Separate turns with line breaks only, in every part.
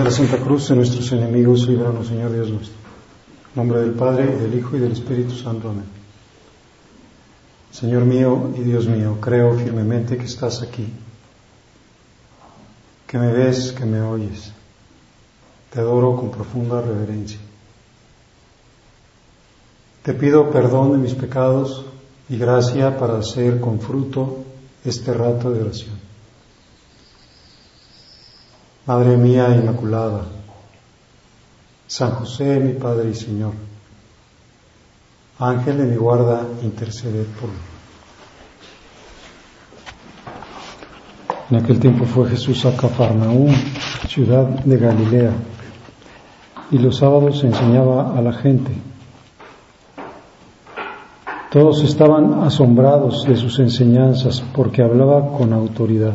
a la Santa Cruz de nuestros enemigos, líbranos, Señor Dios nuestro. En nombre del Padre, y del Hijo, y del Espíritu Santo. Amén. Señor mío y Dios mío, creo firmemente que estás aquí, que me ves, que me oyes. Te adoro con profunda reverencia. Te pido perdón de mis pecados y gracia para hacer con fruto este rato de oración. Madre mía Inmaculada, San José, mi Padre y Señor, Ángel de mi guarda, interceded por mí. En aquel tiempo fue Jesús a Cafarnaúm, ciudad de Galilea, y los sábados enseñaba a la gente. Todos estaban asombrados de sus enseñanzas porque hablaba con autoridad.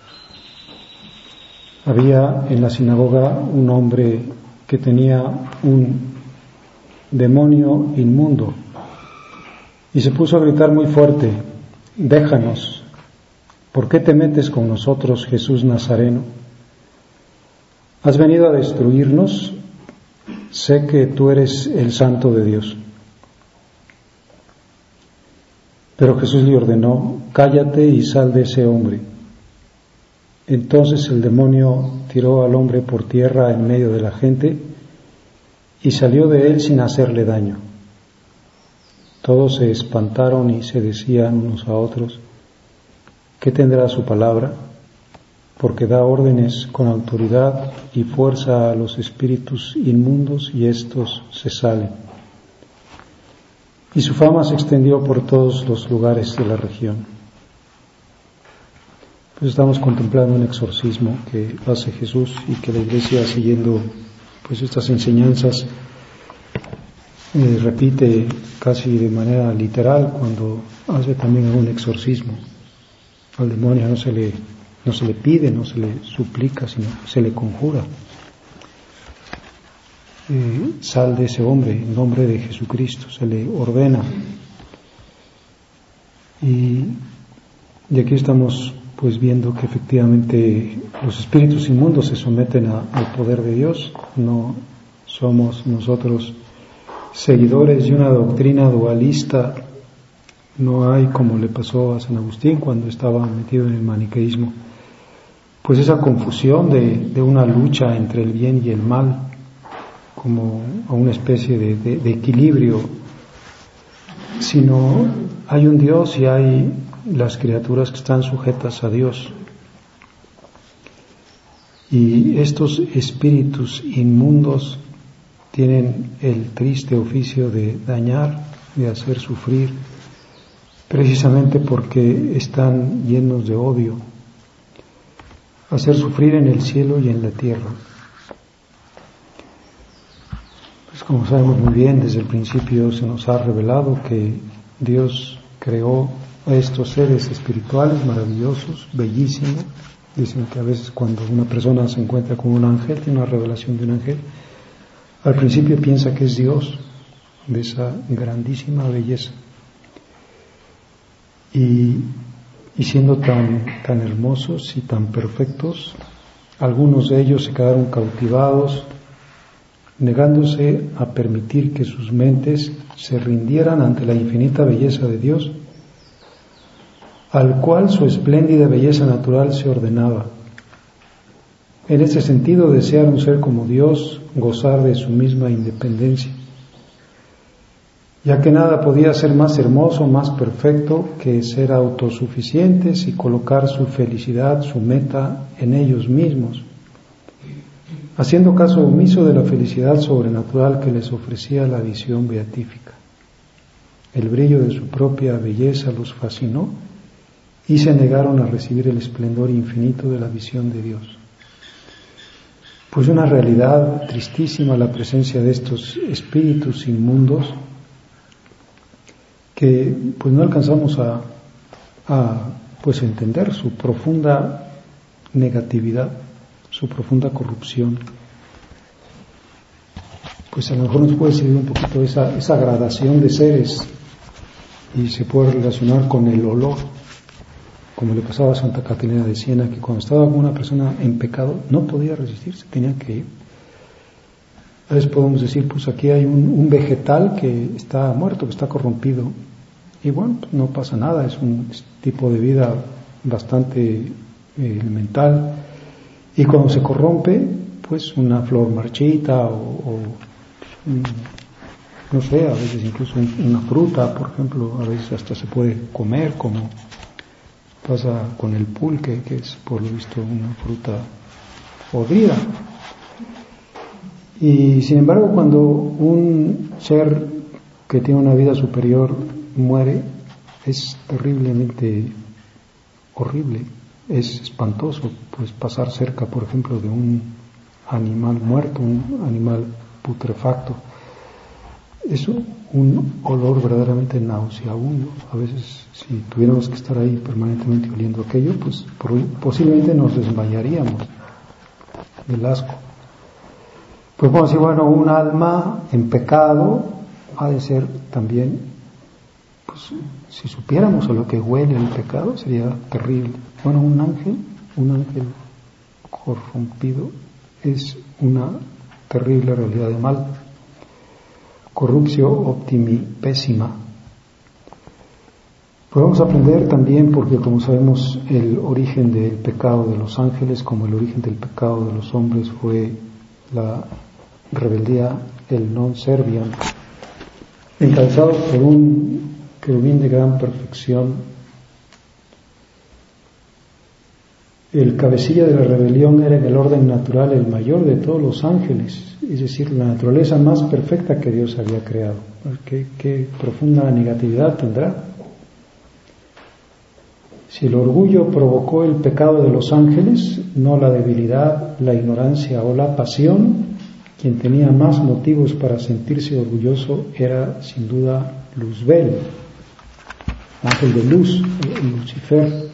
Había en la sinagoga un hombre que tenía un demonio inmundo y se puso a gritar muy fuerte: «Déjanos, ¿por qué te metes con nosotros, Jesús Nazareno? ¿Has venido a destruirnos? Sé que tú eres el Santo de Dios». Pero Jesús le ordenó: «Cállate y sal de ese hombre». Entonces el demonio tiró al hombre por tierra en medio de la gente y salió de él sin hacerle daño. Todos se espantaron y se decían unos a otros: ¿qué tendrá su palabra? Porque da órdenes con autoridad y fuerza a los espíritus inmundos y éstos se salen. Y su fama se extendió por todos los lugares de la región. Pues estamos contemplando un exorcismo que hace Jesús y que la Iglesia, siguiendo pues estas enseñanzas, repite casi de manera literal cuando hace también un exorcismo. Al demonio no se le pide, no se le suplica, sino se le conjura. Sal de ese hombre en nombre de Jesucristo, se le ordena. Y aquí estamos pues viendo que efectivamente los espíritus inmundos se someten al poder de Dios. No somos nosotros seguidores de una doctrina dualista. No hay, como le pasó a San Agustín cuando estaba metido en el maniqueísmo, pues esa confusión de una lucha entre el bien y el mal, como a una especie de equilibrio, sino hay un Dios y hay las criaturas que están sujetas a Dios. Y estos espíritus inmundos tienen el triste oficio de dañar, de hacer sufrir, precisamente porque están llenos de odio, hacer sufrir en el cielo y en la tierra. Pues como sabemos muy bien, desde el principio se nos ha revelado que Dios creó a estos seres espirituales maravillosos, bellísimos. Dicen que a veces cuando una persona se encuentra con un ángel, tiene una revelación de un ángel, al principio piensa que es Dios, de esa grandísima belleza. Y siendo tan hermosos y tan perfectos, algunos de ellos se quedaron cautivados, negándose a permitir que sus mentes se rindieran ante la infinita belleza de Dios, al cual su espléndida belleza natural se ordenaba. En este sentido desearon ser como Dios, gozar de su misma independencia, ya que nada podía ser más hermoso, más perfecto que ser autosuficientes y colocar su felicidad, su meta en ellos mismos, haciendo caso omiso de la felicidad sobrenatural que les ofrecía la visión beatífica. El brillo de su propia belleza los fascinó y se negaron a recibir el esplendor infinito de la visión de Dios. Pues una realidad tristísima la presencia de estos espíritus inmundos que pues no alcanzamos a pues entender su profunda negatividad, su profunda corrupción. Pues a lo mejor nos puede servir un poquito esa gradación de seres y se puede relacionar con el olor como le pasaba a Santa Catalina de Siena, que cuando estaba una persona en pecado no podía resistirse, tenía que ir. A veces podemos decir, pues aquí hay un vegetal que está muerto, que está corrompido, y bueno, pues no pasa nada, es un tipo de vida bastante elemental, y cuando se corrompe, pues una flor marchita o no sé, a veces incluso una fruta, por ejemplo, a veces hasta se puede comer, como pasa con el pulque, que es por lo visto una fruta podrida. Y sin embargo, cuando un ser que tiene una vida superior muere, es terriblemente horrible, es espantoso, pues pasar cerca, por ejemplo, de un animal muerto, un animal putrefacto. Es un olor verdaderamente nauseabundo. A veces, si tuviéramos que estar ahí permanentemente oliendo aquello, pues posiblemente nos desmayaríamos del asco. Pues vamos a decir, bueno, un alma en pecado ha de ser también, pues si supiéramos a lo que huele el pecado, sería terrible. Bueno, un ángel corrompido es una terrible realidad de mal. Corruptio optimi pésima. Podemos aprender también, porque como sabemos, el origen del pecado de los ángeles, como el origen del pecado de los hombres, fue la rebeldía, el non serviam, encabezado por un querubín de gran perfección. El cabecilla de la rebelión era en el orden natural el mayor de todos los ángeles, es decir, la naturaleza más perfecta que Dios había creado. ¿Qué profunda negatividad tendrá? Si el orgullo provocó el pecado de los ángeles, no la debilidad, la ignorancia o la pasión, quien tenía más motivos para sentirse orgulloso era sin duda Luzbel, ángel de luz, Lucifer.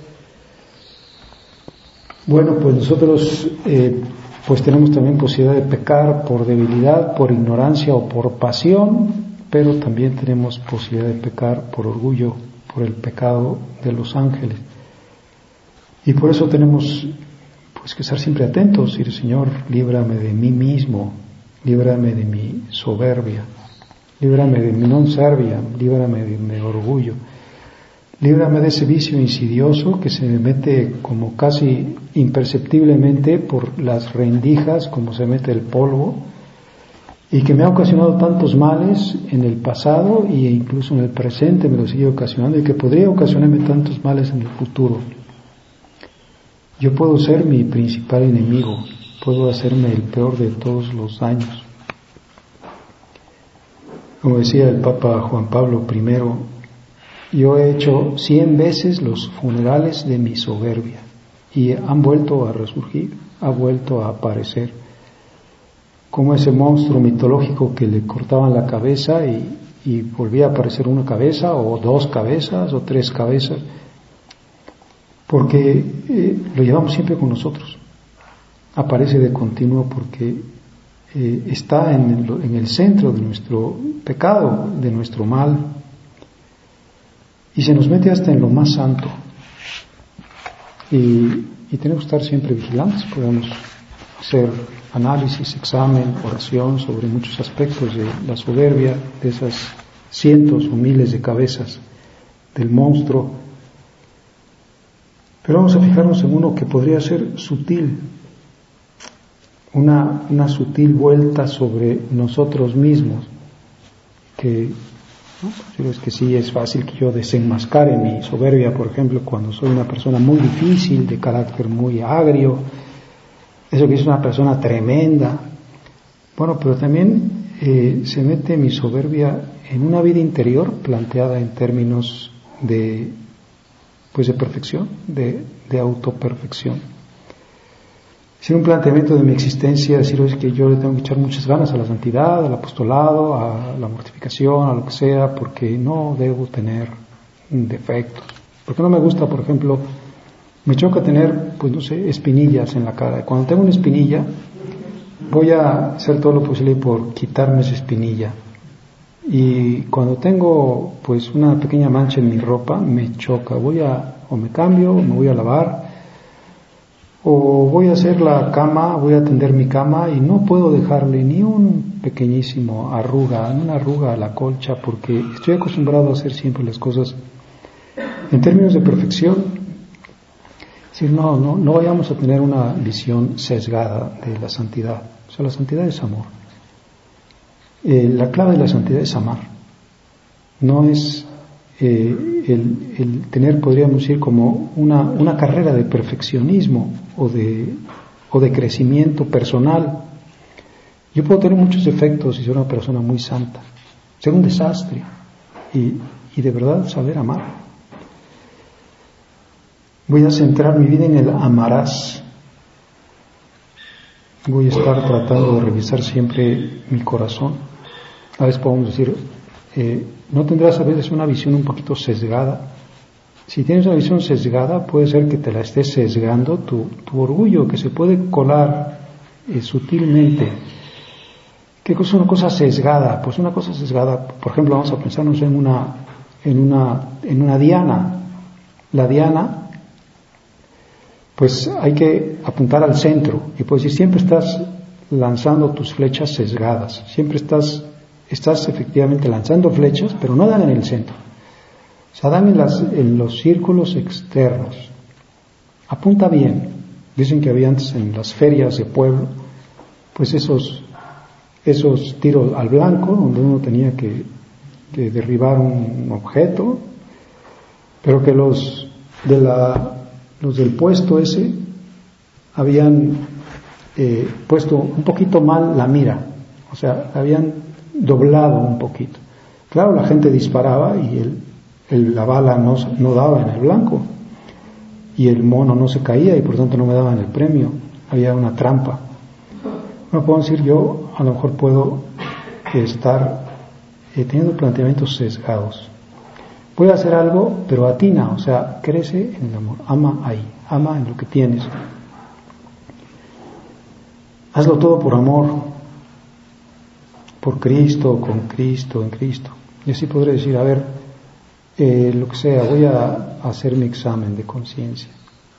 Bueno, pues nosotros pues tenemos también posibilidad de pecar por debilidad, por ignorancia o por pasión, pero también tenemos posibilidad de pecar por orgullo, por el pecado de los ángeles. Y por eso tenemos pues que estar siempre atentos, decir, Señor, líbrame de mí mismo, líbrame de mi soberbia, líbrame de mi non serviam, líbrame de mi orgullo. Líbrame de ese vicio insidioso que se me mete como casi imperceptiblemente por las rendijas, como se mete el polvo, y que me ha ocasionado tantos males en el pasado e incluso en el presente me lo sigue ocasionando, y que podría ocasionarme tantos males en el futuro. Yo puedo ser mi principal enemigo, puedo hacerme el peor de todos los daños. Como decía el Papa Juan Pablo I, yo he hecho 100 veces los funerales de mi soberbia y han vuelto a resurgir, ha vuelto a aparecer, como ese monstruo mitológico que le cortaban la cabeza y volvía a aparecer una cabeza o 2 cabezas o 3 cabezas, porque lo llevamos siempre con nosotros, aparece de continuo porque está en el centro de nuestro pecado, de nuestro mal. Y se nos mete hasta en lo más santo. Y tenemos que estar siempre vigilantes. Podemos hacer análisis, examen, oración sobre muchos aspectos de la soberbia, de esas cientos o miles de cabezas del monstruo. Pero vamos a fijarnos en uno que podría ser sutil, una sutil vuelta sobre nosotros mismos, que ¿no? Es que sí es fácil que yo desenmascare mi soberbia, por ejemplo, cuando soy una persona muy difícil, de carácter muy agrio, eso que es una persona tremenda. Bueno, pero también se mete mi soberbia en una vida interior planteada en términos de perfección, de autoperfección. Ser un planteamiento de mi existencia, decir es que yo le tengo que echar muchas ganas a la santidad, al apostolado, a la mortificación, a lo que sea, porque no debo tener defectos. Porque no me gusta, por ejemplo, me choca tener, espinillas en la cara. Cuando tengo una espinilla, voy a hacer todo lo posible por quitarme esa espinilla. Y cuando tengo pues una pequeña mancha en mi ropa, me choca. O me cambio, o me voy a lavar, o voy a hacer la cama, voy a tender mi cama y no puedo dejarle ni un pequeñísimo una arruga a la colcha, porque estoy acostumbrado a hacer siempre las cosas en términos de perfección. Es decir, no vayamos a tener una visión sesgada de la santidad. O sea, la santidad es amor. La clave de la santidad es amar. No es el tener, podríamos decir, como una carrera de perfeccionismo o de crecimiento personal. Yo puedo tener muchos defectos y ser una persona muy santa, ser un desastre y de verdad saber amar. Voy a centrar mi vida en el amarás. Voy a estar tratando de revisar siempre mi corazón. A veces podemos decir, no tendrás a veces una visión un poquito sesgada. Si tienes una visión sesgada, puede ser que te la estés sesgando tu orgullo, que se puede colar sutilmente. ¿Qué cosa es una cosa sesgada? Pues una cosa sesgada, por ejemplo, vamos a pensarnos en una diana. La diana, pues hay que apuntar al centro, y puedes decir, siempre estás lanzando tus flechas sesgadas, siempre estás efectivamente lanzando flechas, pero no dan en el centro. O sea, dan en los círculos externos. Apunta bien. Dicen que había antes en las ferias de pueblo, pues esos tiros al blanco, donde uno tenía que derribar un objeto, pero que los del puesto ese habían puesto un poquito mal la mira, o sea, habían doblado un poquito. Claro, la gente disparaba y la bala no daba en el blanco y el mono no se caía y por tanto no me daban el premio. Había una trampa. Bueno, puedo decir, yo a lo mejor puedo estar teniendo planteamientos sesgados. Voy a hacer algo, pero atina, o sea, crece en el amor, ama ahí, ama en lo que tienes. Hazlo todo por amor, por Cristo, con Cristo, en Cristo. Y así podré decir, a ver, lo que sea, voy a hacer mi examen de conciencia.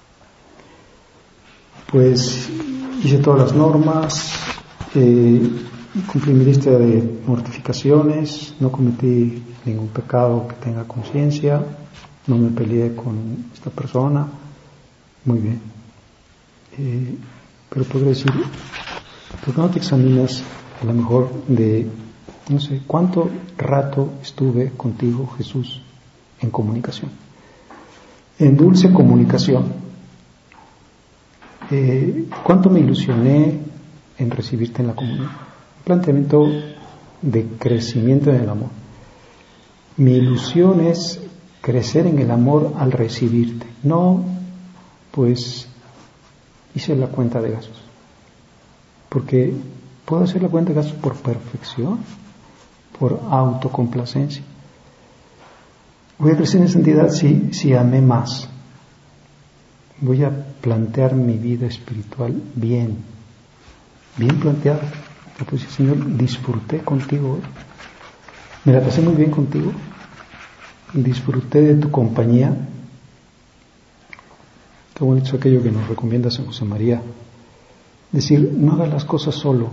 Pues hice todas las normas, cumplí mi lista de mortificaciones, no cometí ningún pecado que tenga conciencia, no me peleé con esta persona, muy bien. Pero podría decir, ¿por qué no te examinas a lo mejor no sé, cuánto rato estuve contigo, Jesús, en comunicación, en dulce comunicación? ¿Cuánto me ilusioné en recibirte en la comunión? Un planteamiento de crecimiento en el amor. Mi ilusión es crecer en el amor al recibirte. No, pues hice la cuenta de gastos. Porque puedo hacer la cuenta de gastos por perfección, por autocomplacencia. Voy a crecer en santidad si amé más. Voy a plantear mi vida espiritual bien planteada. Pues, Señor, disfruté contigo, me la pasé muy bien contigo, disfruté de tu compañía. Qué bonito es aquello que nos recomienda San José María, decir, no hagas las cosas solo,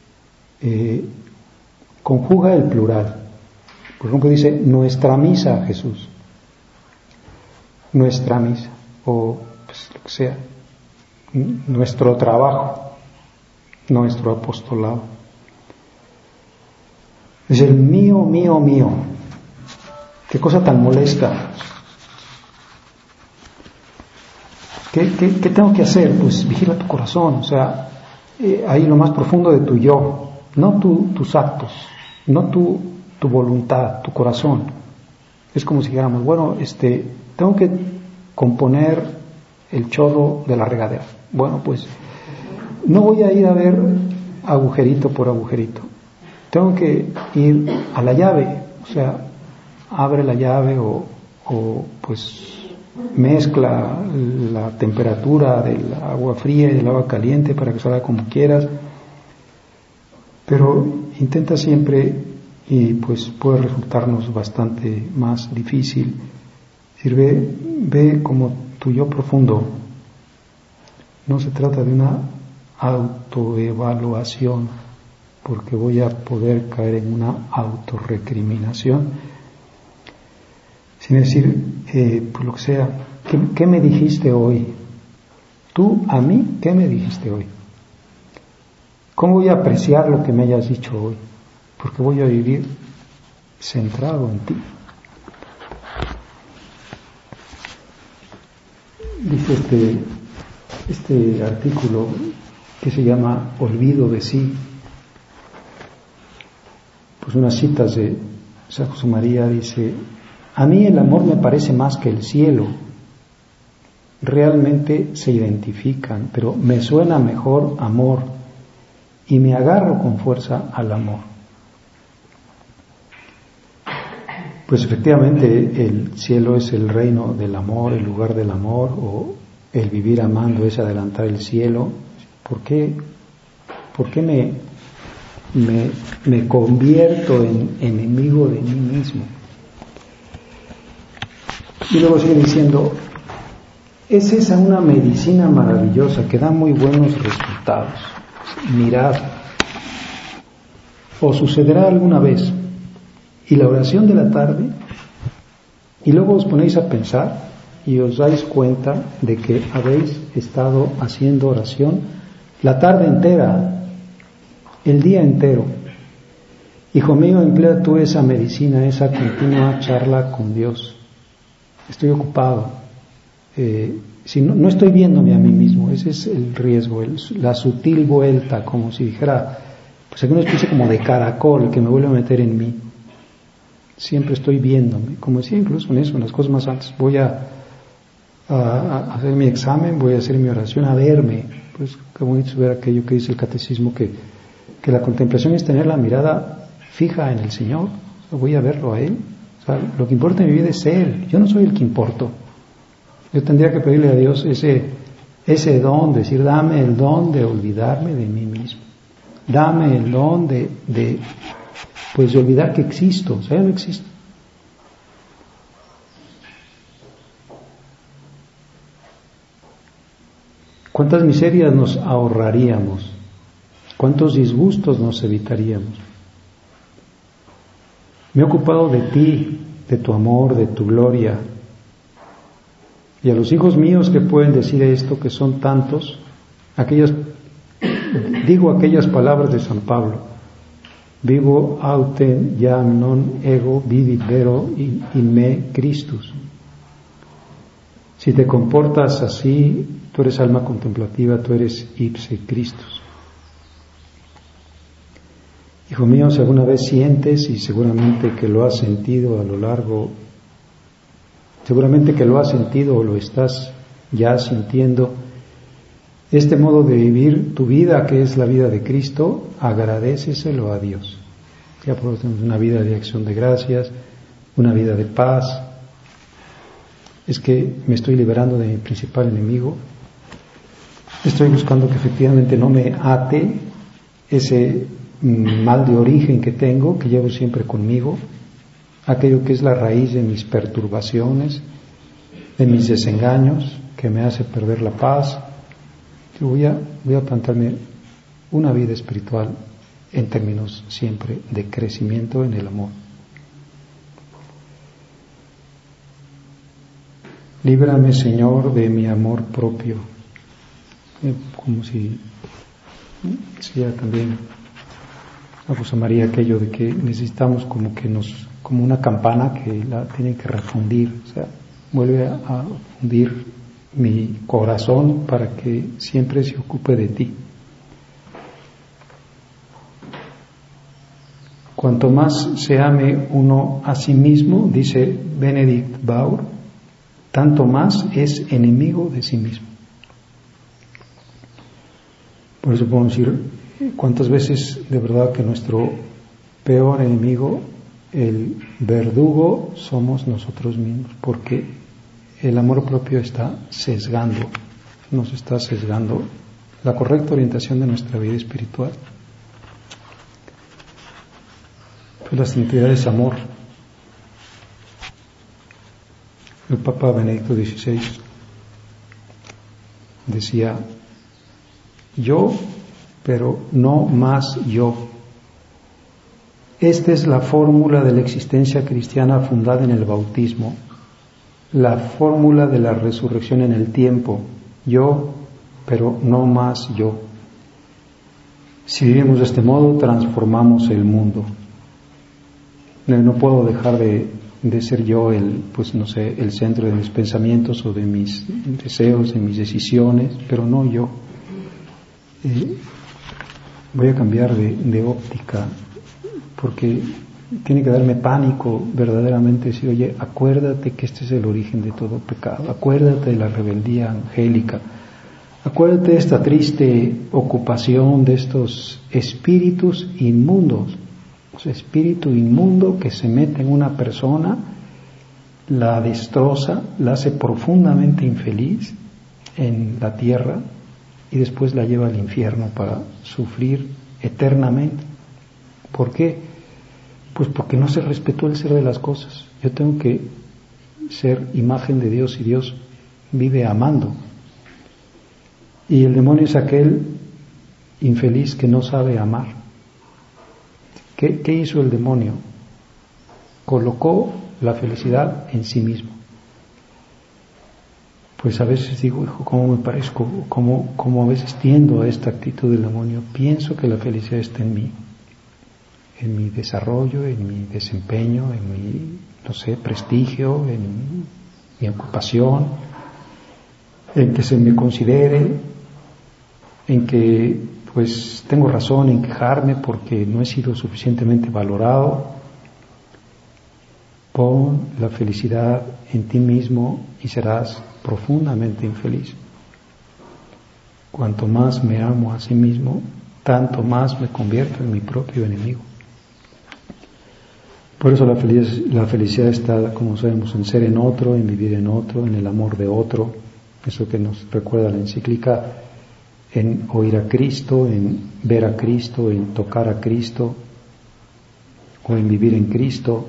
conjuga el plural. Por ejemplo, dice nuestra misa, Jesús, nuestra misa, o pues lo que sea, nuestro trabajo, nuestro apostolado. Es el mío, mío, mío. Qué cosa tan molesta. ¿Qué tengo que hacer? Pues vigila tu corazón, o sea, ahí lo más profundo de tu yo, no tus actos, no tu voluntad, tu corazón. Es como si dijéramos, bueno, tengo que componer el chorro de la regadera. Bueno, pues no voy a ir a ver agujerito por agujerito. Tengo que ir a la llave, o sea, abre la llave o pues mezcla la temperatura del agua fría y del agua caliente para que salga como quieras, pero intenta siempre y pues puede resultarnos bastante más difícil. Ve como tu yo profundo. No se trata de una autoevaluación, porque voy a poder caer en una autorrecriminación, sino decir, pues lo que sea, ¿qué me dijiste hoy? Tú a mí, ¿qué me dijiste hoy? ¿Cómo voy a apreciar lo que me hayas dicho hoy? Porque voy a vivir centrado en ti. Dice este artículo que se llama Olvido de sí. Pues unas citas de San José María dice: a mí el amor me parece más que el cielo. Realmente se identifican, pero me suena mejor amor y me agarro con fuerza al amor. Pues efectivamente el cielo es el reino del amor, el lugar del amor, o el vivir amando es adelantar el cielo. ¿Por qué me convierto en enemigo de mí mismo? Y luego sigue diciendo: es esa una medicina maravillosa que da muy buenos resultados. Mirad, os sucederá alguna vez, y la oración de la tarde, y luego os ponéis a pensar y os dais cuenta de que habéis estado haciendo oración la tarde entera, el día entero. Hijo mío, emplea tú esa medicina, esa continua charla con Dios. Estoy ocupado. Si no estoy viéndome a mí mismo, ese es el riesgo, la sutil vuelta, como si dijera, pues alguna especie como de caracol que me vuelve a meter en mí. Siempre estoy viéndome, como decía incluso en eso, en las cosas más altas. Voy a hacer mi examen, voy a hacer mi oración, a verme. Pues qué bonito ver aquello que dice el catecismo, que la contemplación es tener la mirada fija en el Señor. Voy a verlo a Él. O sea, lo que importa en mi vida es Él. Yo no soy el que importo. Yo tendría que pedirle a Dios ese don, decir, dame el don de olvidarme de mí mismo. Dame el don de olvidar que existo. O sea, yo no existo. ¿Cuántas miserias nos ahorraríamos? ¿Cuántos disgustos nos evitaríamos? Me he ocupado de ti, de tu amor, de tu gloria. Y a los hijos míos que pueden decir esto, que son tantos, digo aquellas palabras de San Pablo: vivo autem iam non ego vivit vero in me Christus. Si te comportas así, tú eres alma contemplativa, tú eres ipse Christus. Hijo mío, si alguna vez sientes, y seguramente que lo has sentido a lo largo, seguramente que lo has sentido o lo estás ya sintiendo, este modo de vivir tu vida, que es la vida de Cristo, agradéceselo a Dios. Ya por lo tanto, una vida de acción de gracias, una vida de paz. Es que me estoy liberando de mi principal enemigo. Estoy buscando que efectivamente no me ate ese mal de origen que tengo, que llevo siempre conmigo, aquello que es la raíz de mis perturbaciones, de mis desengaños, que me hace perder la paz. Yo voy a plantearme una vida espiritual en términos siempre de crecimiento en el amor. Líbrame, Señor, de mi amor propio. Como si decía también a José María aquello de que necesitamos como una campana que la tiene que refundir. O sea, vuelve a fundir mi corazón para que siempre se ocupe de ti. Cuanto más se ame uno a sí mismo, dice Benedict Baur, tanto más es enemigo de sí mismo. Por eso podemos decir, cuántas veces de verdad que nuestro peor enemigo, el verdugo, somos nosotros mismos, porque el amor propio nos está sesgando la correcta orientación de nuestra vida espiritual. Pues la santidad es amor. El Papa Benedicto XVI decía: yo, pero no más yo. Esta es la fórmula de la existencia cristiana fundada en el bautismo, la fórmula de la resurrección en el tiempo: yo, pero no más yo. Si vivimos de este modo, transformamos el mundo. No puedo dejar de ser yo el centro de mis pensamientos o de mis deseos, de mis decisiones, pero no yo. Voy a cambiar de óptica, porque tiene que darme pánico verdaderamente decir: oye, acuérdate que este es el origen de todo pecado, acuérdate de la rebeldía angélica, acuérdate de esta triste ocupación de estos espíritus inmundos. Espíritu inmundo que se mete en una persona, la destroza, la hace profundamente infeliz en la tierra y después la lleva al infierno para sufrir eternamente. ¿Por qué? Pues porque no se respetó el ser de las cosas. Yo tengo que ser imagen de Dios y Dios vive amando. Y el demonio es aquel infeliz que no sabe amar. ¿Qué hizo el demonio? Colocó la felicidad en sí mismo. Pues a veces digo: hijo, ¿cómo me parezco? ¿Cómo a veces tiendo a esta actitud del demonio? Pienso que la felicidad está en mi desarrollo, en mi desempeño, en mi, prestigio, en mi ocupación, en que se me considere, en que pues tengo razón en quejarme porque no he sido suficientemente valorado. Pon la felicidad en ti mismo y serás profundamente infeliz. Cuanto más me amo a sí mismo, tanto más me convierto en mi propio enemigo. Por eso la felicidad está, como sabemos, en ser en otro, en vivir en otro, en el amor de otro. Eso que nos recuerda la encíclica: en oír a Cristo, en ver a Cristo, en tocar a Cristo, o en vivir en Cristo.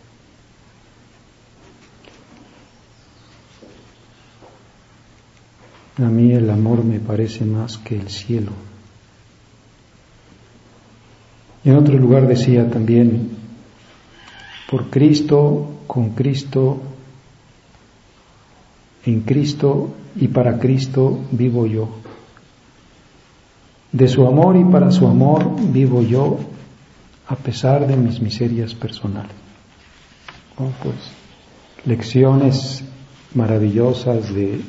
A mí el amor me parece más que el cielo. Y en otro lugar decía también: por Cristo, con Cristo, en Cristo y para Cristo vivo yo. De su amor y para su amor vivo yo, a pesar de mis miserias personales. Pues lecciones maravillosas de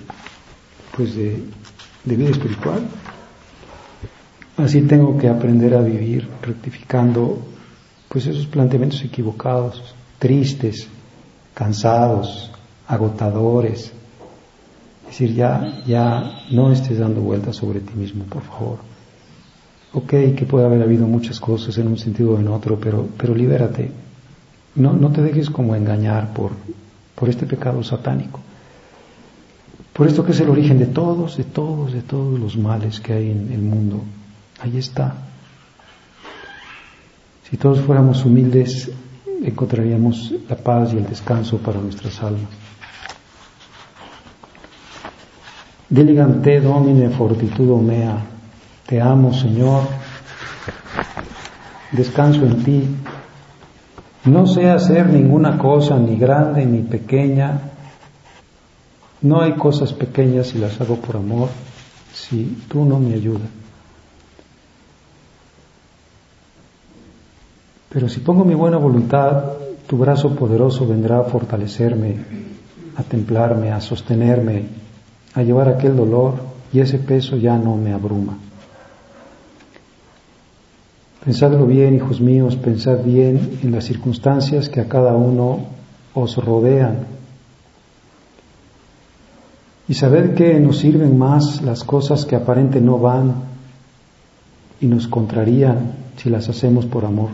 vida espiritual. Así tengo que aprender a vivir, rectificando pues esos planteamientos equivocados, tristes, cansados, agotadores. Es decir, ya no estés dando vueltas sobre ti mismo, por favor. Ok, que puede haber habido muchas cosas en un sentido o en otro, pero libérate. No te dejes como engañar por este pecado satánico. Por esto que es el origen de todos los males que hay en el mundo. Ahí está. Si todos fuéramos humildes, encontraríamos la paz y el descanso para nuestras almas. Diligam te, Domine, fortitudo mea. Te amo, Señor. Descanso en ti. No sé hacer ninguna cosa, ni grande ni pequeña. No hay cosas pequeñas si las hago por amor, si tú no me ayudas. Pero si pongo mi buena voluntad, tu brazo poderoso vendrá a fortalecerme, a templarme, a sostenerme, a llevar aquel dolor, y ese peso ya no me abruma. Pensadlo bien, hijos míos, pensad bien en las circunstancias que a cada uno os rodean. Y sabed que nos sirven más las cosas que aparente no van y nos contrarían si las hacemos por amor.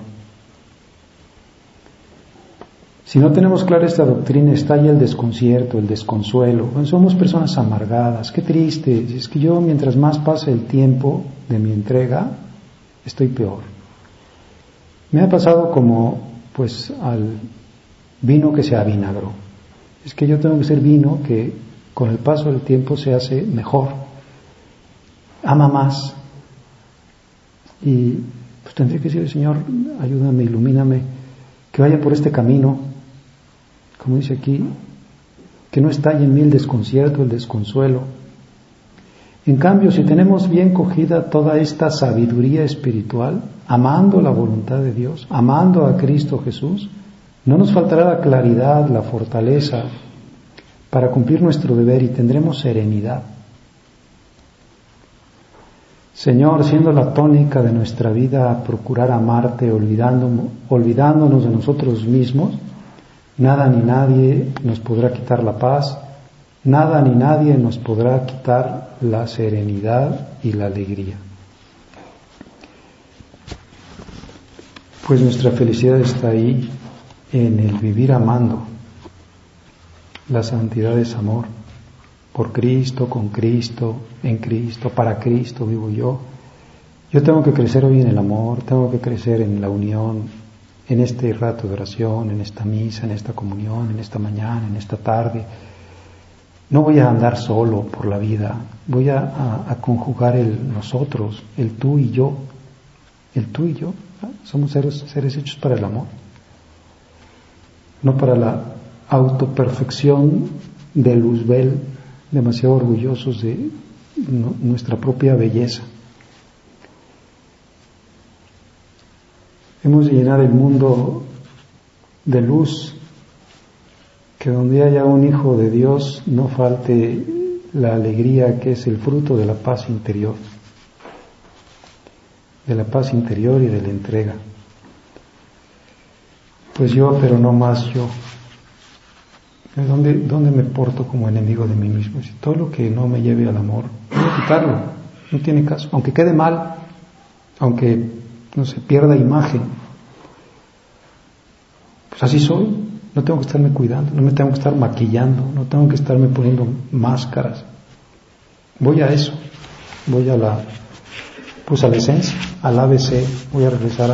Si no tenemos clara esta doctrina, estalla el desconcierto, el desconsuelo. Bueno, somos personas amargadas, qué triste. Es que yo, mientras más pasa el tiempo de mi entrega, estoy peor. Me ha pasado como pues al vino que se avinagró. Es que yo tengo que ser vino que con el paso del tiempo se hace mejor, ama más, y pues tendría que decir, Señor, ayúdame, ilumíname, que vaya por este camino, como dice aquí, que no estalle en mí el desconcierto, el desconsuelo. En cambio, si tenemos bien cogida toda esta sabiduría espiritual, amando la voluntad de Dios, amando a Cristo Jesús, no nos faltará la claridad, la fortaleza para cumplir nuestro deber y tendremos serenidad. Señor, siendo la tónica de nuestra vida procurar amarte, olvidándonos de nosotros mismos, nada ni nadie nos podrá quitar la paz, nada ni nadie nos podrá quitar la serenidad y la alegría. Pues nuestra felicidad está ahí en el vivir amando. La santidad es amor. Por Cristo, con Cristo, en Cristo, para Cristo vivo yo. Yo tengo que crecer hoy en el amor, tengo que crecer en la unión, en este rato de oración, en esta misa, en esta comunión, en esta mañana, en esta tarde. No voy a andar solo por la vida, voy a conjugar el nosotros, el tú y yo. El tú y yo, somos seres hechos para el amor, no para la autoperfección de Luzbel, demasiado orgullosos de nuestra propia belleza. Hemos de llenar el mundo de luz, que donde haya un hijo de Dios no falte la alegría que es el fruto de la paz interior, y de la entrega. Pues yo, pero no más yo. ¿Dónde me porto como enemigo de mí mismo? Si todo lo que no me lleve al amor, voy a quitarlo, no tiene caso, aunque quede mal, aunque no se pierda imagen, pues así soy, no tengo que estarme cuidando, no me tengo que estar maquillando, no tengo que estarme poniendo máscaras, voy a eso, voy a la esencia, al ABC, voy a regresar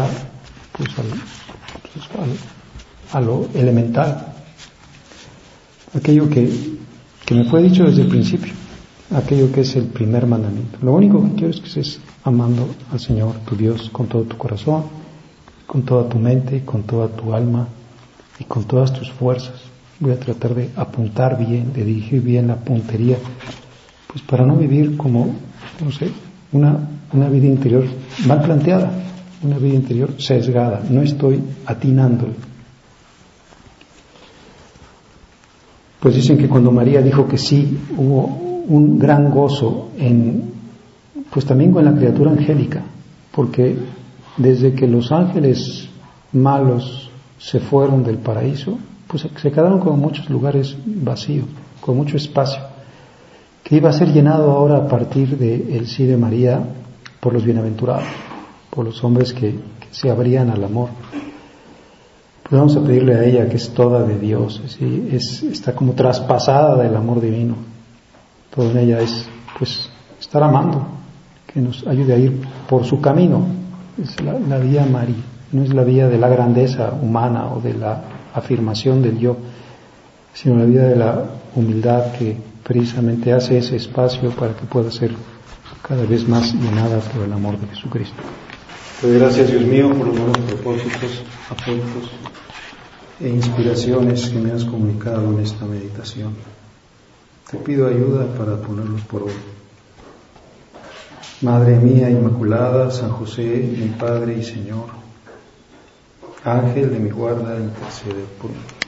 a lo elemental, aquello que me fue dicho desde el principio, aquello que es el primer mandamiento. Lo único que quiero es que estés amando al Señor, tu Dios, con todo tu corazón, con toda tu mente, con toda tu alma y con todas tus fuerzas. Voy a tratar de apuntar bien, de dirigir bien la puntería, pues para no vivir como, no sé, una vida interior mal planteada, una vida interior sesgada, no estoy atinándole. Pues dicen que cuando María dijo que sí, hubo un gran gozo pues también con la criatura angélica, porque desde que los ángeles malos se fueron del paraíso, pues se quedaron con muchos lugares vacíos, con mucho espacio, que iba a ser llenado ahora a partir del sí de María por los bienaventurados, por los hombres que se abrían al amor. Pues vamos a pedirle a ella, que es toda de Dios, ¿sí? Está como traspasada del amor divino. Todo en ella es, pues, estar amando, que nos ayude a ir por su camino. Es la vía María, no es la vía de la grandeza humana o de la afirmación del yo, sino la vía de la humildad que precisamente hace ese espacio para que pueda ser cada vez más llenada por el amor de Jesucristo. Te doy gracias, Dios mío, por los buenos propósitos, afectos e inspiraciones que me has comunicado en esta meditación. Te pido ayuda para ponerlos por obra. Madre mía Inmaculada, San José, mi Padre y Señor, Ángel de mi guarda, intercede por mí.